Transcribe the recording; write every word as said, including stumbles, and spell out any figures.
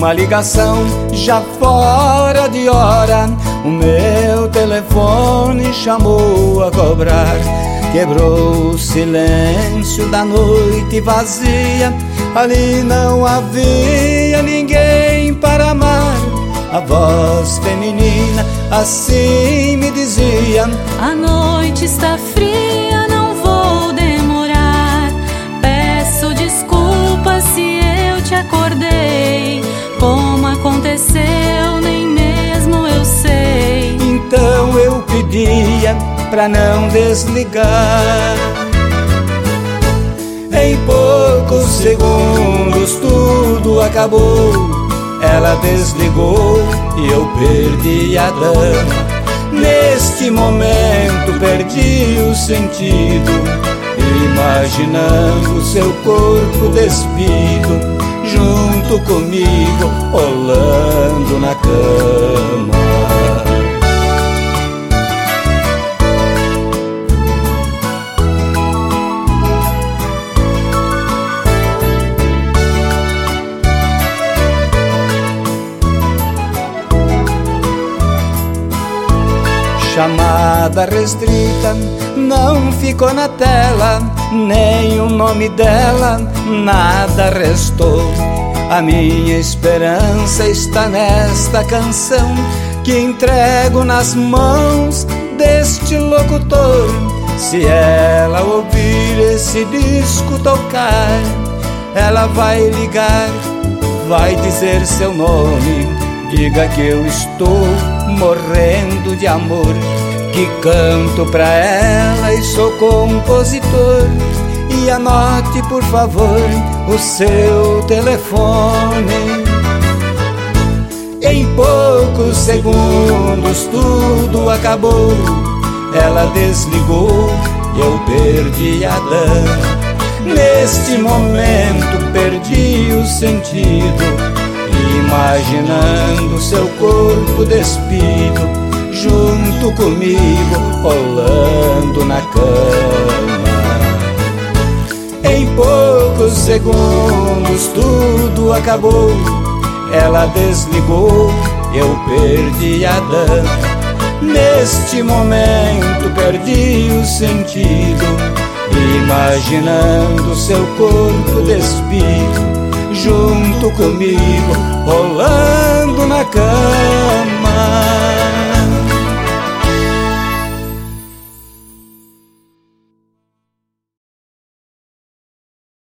uma ligação já fora de hora, o meu telefone chamou a cobrar. Quebrou o silêncio da noite vazia, ali não havia ninguém para amar. A voz feminina assim me dizia: a noite está fria, não vou demorar. Peço desculpas se eu te acordei. Como aconteceu, nem mesmo eu sei. Então eu pedia pra não desligar. Em poucos segundos tudo acabou. Ela desligou e eu perdi a dama. Neste momento perdi o sentido, imaginando seu corpo despido junto comigo, rolando na cama. Chamada restrita, não ficou na tela, nem o nome dela, nada restou. A minha esperança está nesta canção que entrego nas mãos deste locutor. Se ela ouvir esse disco tocar, ela vai ligar, vai dizer seu nome. Diga que eu estou morrendo de amor, que canto pra ela e sou compositor. E anote, por favor, o seu telefone. Em poucos segundos tudo acabou. Ela desligou e eu perdi a dama. Neste momento perdi o sentido, imaginando seu corpo despido junto comigo, rolando na cama. Em poucos segundos tudo acabou. Ela desligou, eu perdi a dama. Neste momento perdi o sentido, imaginando seu corpo despido junto comigo, rolando na cama.